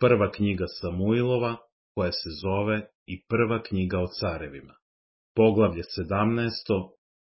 prva knjiga Samuilova, koja se zove i prva knjiga o carevima. Poglavlje 17.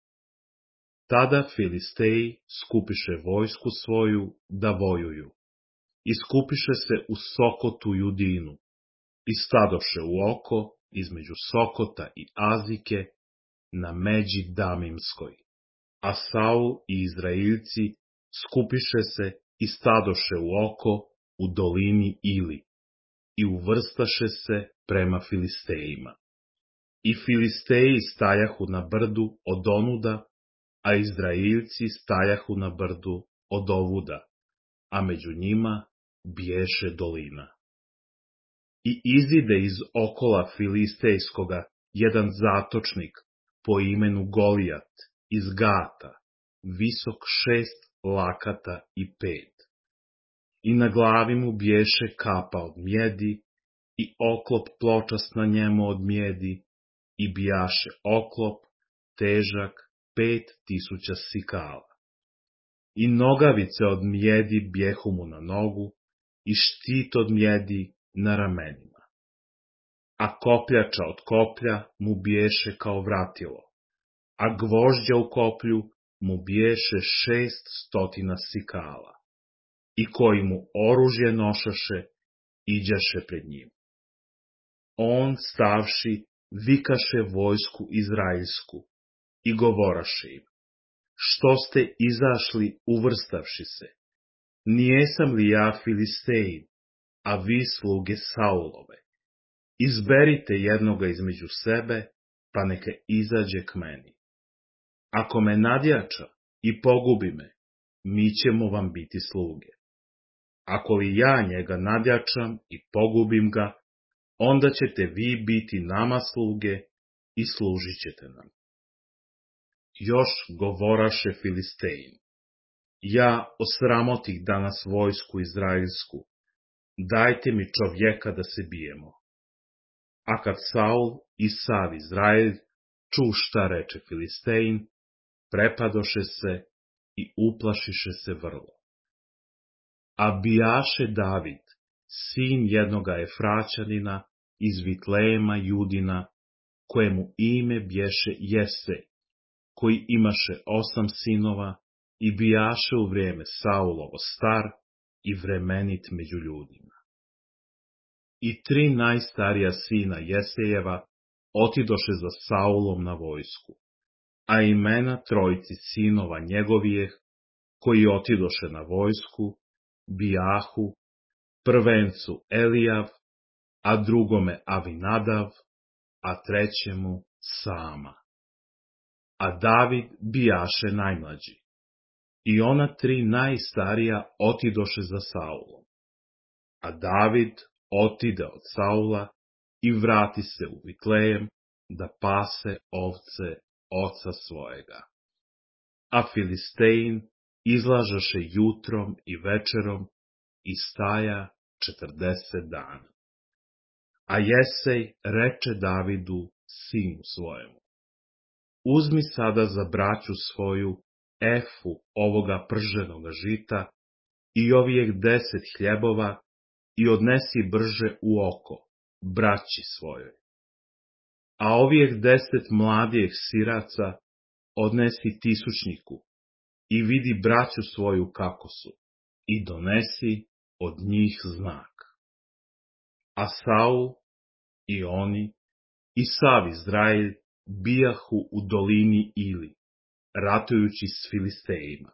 Tada Filisteji skupiše vojsku svoju da vojuju. I skupiše se u Sokotu Judinu. I stadoše u oko između Sokota i Azike na međi Damimskoj. A Saul i Izraeljci skupiše se i stadoše u oko u dolini Ili i uvrstaše se prema Filistejima. I Filisteji stajahu na brdu od onuda, a Izraeljci stajahu na brdu od ovuda, a među njima biješe dolina. I izide iz okola Filistejskoga jedan zatočnik po imenu Golijat iz Gata, visok 6 lakata i 5. I na glavi mu biješe kapa od mjedi i oklop pločast na njemu od mjedi i bijaše oklop težak 5000 sikala. I nogavice od mjedi bjehu mu na nogu i štit od mjedi na ramenima. A kopljača od koplja mu biješe kao vratilo, a gvožđa u koplju mu biješe 600 sikala. I koji mu oružje nošaše, iđaše pred njim. On, stavši, vikaše vojsku izraelsku i govoraše im: što ste izašli uvrstavši se? Nijesam li ja Filistejin, a vi sluge Saulove? Izberite jednoga između sebe, pa neka izađe k meni. Ako me nadjača i pogubi me, mi ćemo vam biti sluge. Ako li ja njega nadjačam i pogubim ga, onda ćete vi biti nama sluge i služit ćete nam. Još govoraše Filistejin: ja osramotih danas vojsku izraelsku, dajte mi čovjeka da se bijemo. A kad Saul i sav Izrael ču šta reče Filistejin, prepadoše se i uplašiše se vrlo. A bijaše David, sin jednoga Efraćanina iz Vitlejema Judina, kojemu ime bješe Jesej, koji imaše 8 sinova i bijaše u vrijeme Saulovo star i vremenit među ljudima. I 3 najstarija sina Jesejeva otidoše za Saulom na vojsku, a imena 3 sinova njegovijeh, koji otidoše na vojsku, bijahu, prvencu Elijav, a drugome Avinadav, a trećemu Sama. A David bijaše najmlađi. I ona 3 najstarija otidoše za Saulom. A David otide od Saula i vrati se u Vitlejem da pase ovce oca svojega. A Filistejin izlažaše jutrom i večerom i staja 40 dana. A Jesej reče Davidu, sinu svojemu: uzmi sada za braću svoju efu ovoga prženoga žita i ovijeh 10 hljebova i odnesi brže u oko, braći svojoj. A ovijeh 10 mladijih siraca odnesi tisućniku i vidi braću svoju kako su i donesi od njih znak. A Saul i oni i sav Izrael bijahu u dolini Ili, ratujući s Filistejima.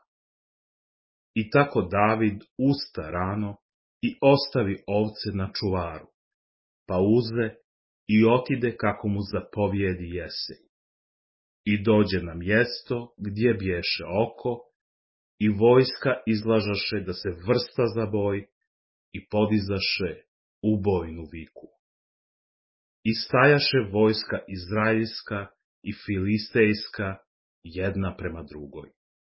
I tako David usta rano i ostavi ovce na čuvaru, pa uze i otide kako mu zapovijedi Jesej. I dođe na mjesto gdje biješe oko, i vojska izlažaše da se vrsta za boj i podizaše ubojnu viku. I stajaše vojska izraelska i filistejska jedna prema drugoj.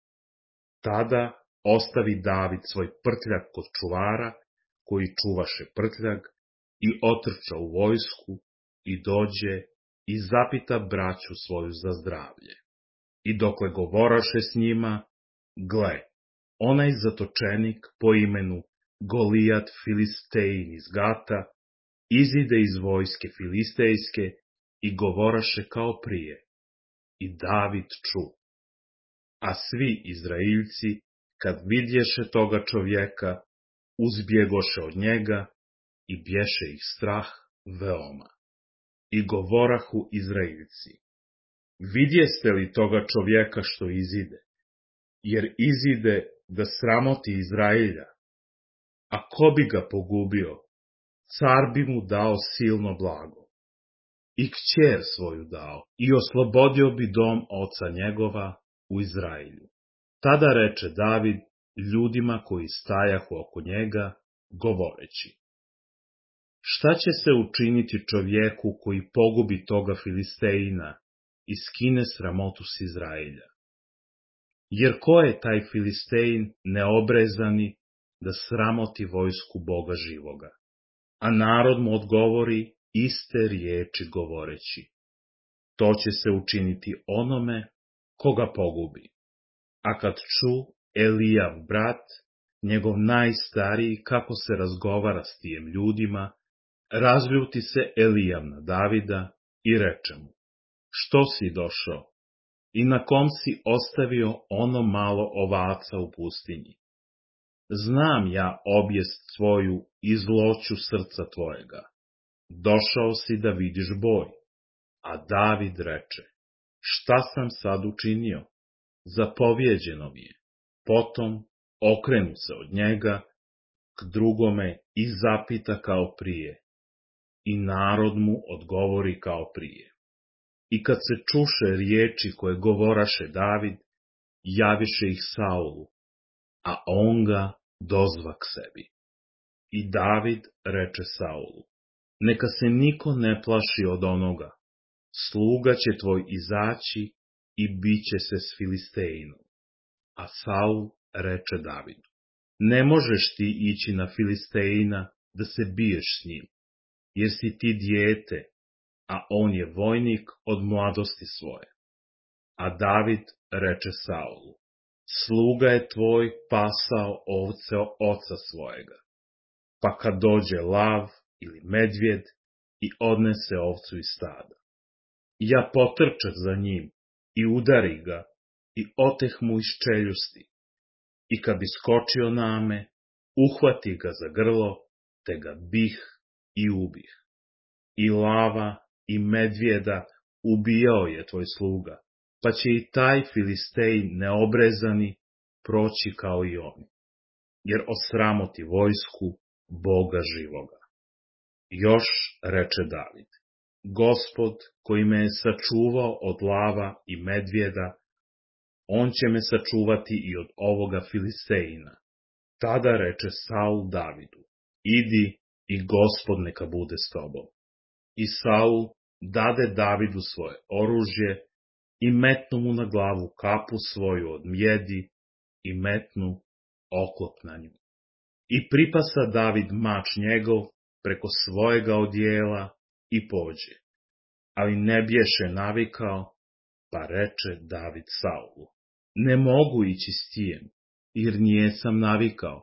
Tada ostavi David svoj prtljag kod čuvara, koji čuvaše prtljag, i otrča u vojsku i dođe i zapita braću svoju za zdravlje. I dokle govoraše s njima, gle, onaj zatočenik po imenu Golijat Filistein iz Gata izide iz vojske filistejske i govoraše kao prije. I David ču. A svi Izraeljci, kad vidješe toga čovjeka, uzbjegoše od njega i bješe ih strah veoma. I govorahu Izraeljci, vidjeste li toga čovjeka što izide? Jer izide da sramoti Izraelja. A ko bi ga pogubio? Car bi mu dao silno blago. I kćer svoju dao i oslobodio bi dom oca njegova u Izraelju. Tada reče David ljudima koji stajahu oko njega, govoreći: šta će se učiniti čovjeku koji pogubi toga Filisteina i skine sramotu s Izraelja? Jer ko je taj Filistein neobrezani da sramoti vojsku Boga živoga? A narod mu odgovori iste riječi govoreći: to će se učiniti onome koga pogubi. A kad ču Elijav brat, njegov najstariji, kako se razgovara s tijem ljudima, razljuti se Elijav na Davida i reče mu: što si došao? I na kom si ostavio ono malo ovaca u pustinji? Znam ja obijest tvoju i zloću srca tvojega. Došao si da vidiš boj. A David reče: šta sam sad učinio? Zapovjeđeno mi je. Potom okrenu se od njega k drugome i zapita kao prije. I narod mu odgovori kao prije. I kad se čuše riječi koje govoraše David, javiše ih Saulu, a on ga dozva k sebi. I David reče Saulu: neka se niko ne plaši od onoga, sluga će tvoj izaći i biće se s Filisteinom. A Saul reče Davidu: ne možeš ti ići na Filisteina da se biješ s njim, jer si ti dijete, a on je vojnik od mladosti svoje. A David reče Saulu: sluga je tvoj pasao ovce oca svojega. Pa kad dođe lav ili medvjed i odnese ovcu iz stada, ja potrčah za njim i udari ga i oteh mu iz čeljusti. I kad bi skočio na me, uhvati ga za grlo, te ga bih i ubih. I lava i medvjeda ubijao je tvoj sluga, pa će i taj Filistej neobrezani proći kao i oni, jer osramoti vojsku Boga živoga. Još reče David: Gospod koji me je sačuvao od lava i medvjeda, on će me sačuvati i od ovoga Filisteina. Tada reče Saul Davidu: idi i Gospod neka bude s tobom. I Saul dade Davidu svoje oružje i metnu mu na glavu kapu svoju od mjedi i metnu oklop na nju. I pripasa David mač njegov preko svojega odijela i pođe. Ali ne bješe navikao, pa reče David Saulu: ne mogu ići s tijem, jer nijesam navikao.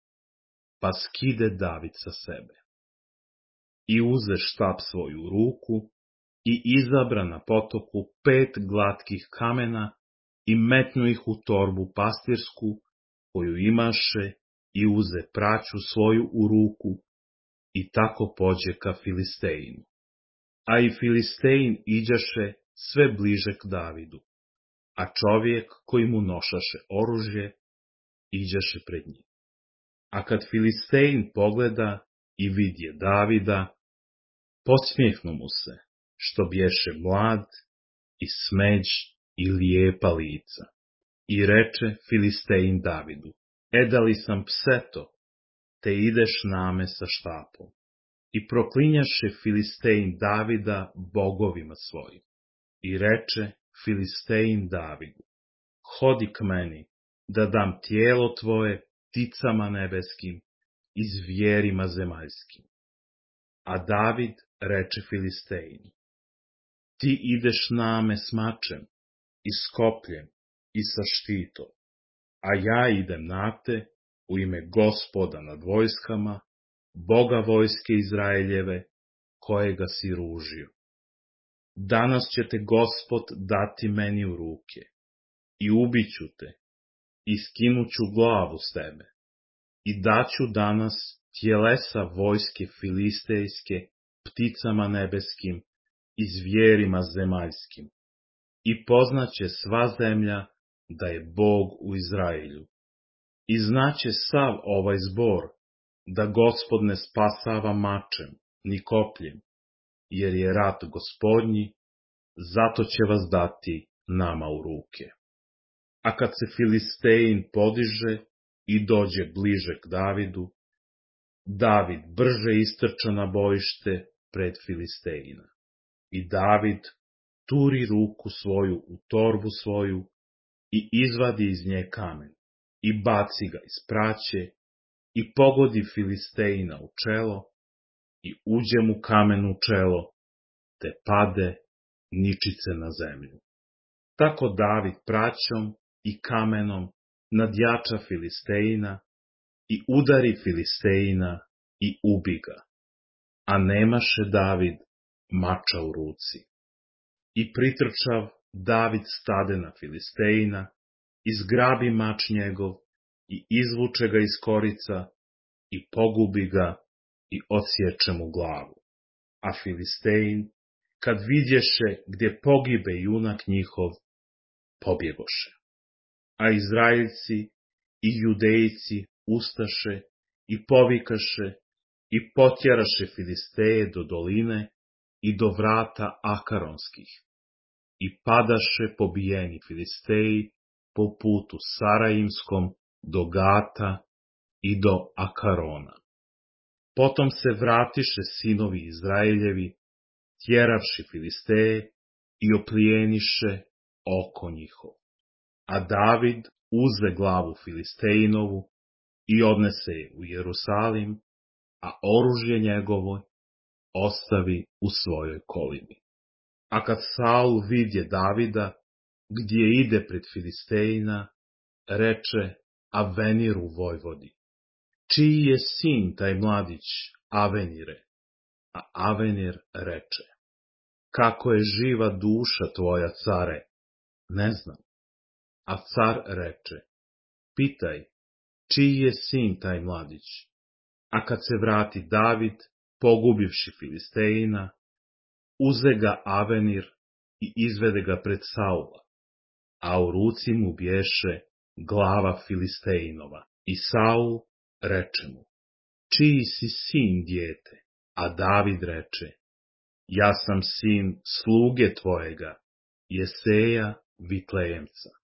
Pa skide David sa sebe. I uze štap svoju u ruku i izabra na potoku 5 glatkih kamena i metnu ih u torbu pastirsku koju imaše i uze praću svoju u ruku i tako pođe ka Filisteinu. A i Filistein iđaše sve bliže k Davidu, a čovjek koji mu nošaše oružje iđaše pred njim. A kad Filistein pogleda i vidje Davida, podsmijehnu mu se, što bješe mlad i smeđ i lijepa lica. I reče Filistein Davidu: edali sam pseto, te ideš name sa štapom. I proklinjaše Filistein Davida bogovima svojim. I reče Filistein Davidu: hodi k meni, da dam tijelo tvoje pticama nebeskim i zvijerima zemaljskim. A David reče Filisteinu: ti ideš name s mačem i s kopljem i sa štitom, a ja idem na te u ime Gospoda nad vojskama, Boga vojske Izraeljeve, kojega si ružio. Danas će te Gospod dati meni u ruke, i ubiću te, i skinuću glavu s tebe, i daću danas tjelesa vojske filistejske pticama nebeskim i zvijerima zemaljskim, i poznaće sva zemlja da je Bog u Izraelju. I znaće sav ovaj zbor, da Gospod ne spasava mačem, ni kopljem, jer je rat Gospodnji, zato će vas dati nama u ruke. A kad se Filistejin podiže i dođe bliže k Davidu, David brže istrča na bojište pred Filistejina. I David turi ruku svoju u torbu svoju i izvadi iz nje kamen i baci ga iz praće i pogodi Filistejina u čelo i uđe mu kamen u čelo, te pade ničice na zemlju. Tako David praćom i kamenom nadjača Filistejina i udari Filistejina i ubi ga, a nemaše David mača u ruci. I pritrčav David stade na Filistejina, izgrabi mač njegov i izvuče ga iz korica i pogubi ga i odsječe mu glavu. A Filistejin, kad vidješe gdje pogibe junak njihov, pobjegoše. A Izraeljci i Judejci ustaše i povikaše i potjeraše Filisteje do doline i do vrata Akaronskih. I padaše pobijeni Filisteji po putu Sarajimskom do Gata i do Akarona. Potom se vratiše sinovi Izraeljevi, tjeravši Filisteje i oplijeniše oko njihov. A David uze glavu Filistejinovu i odnese je u Jerusalim, a oružje njegovo ostavi u svojoj kolini. A kad Saul vidje Davida, gdje ide pred Filistejina, reče Aveniru vojvodi: čiji je sin taj mladić, Avenire? A Avenir reče: kako je živa duša tvoja, care, ne znam. A car reče: pitaj, čiji je sin taj mladić? A kad se vrati David, pogubivši Filistejina, uze ga Avenir i izvede ga pred Saula, a u ruci mu bješe glava Filistejinova. I Saul reče mu: čiji si sin, dijete? A David reče: ja sam sin sluge tvojega, Jeseja Vitlejemca.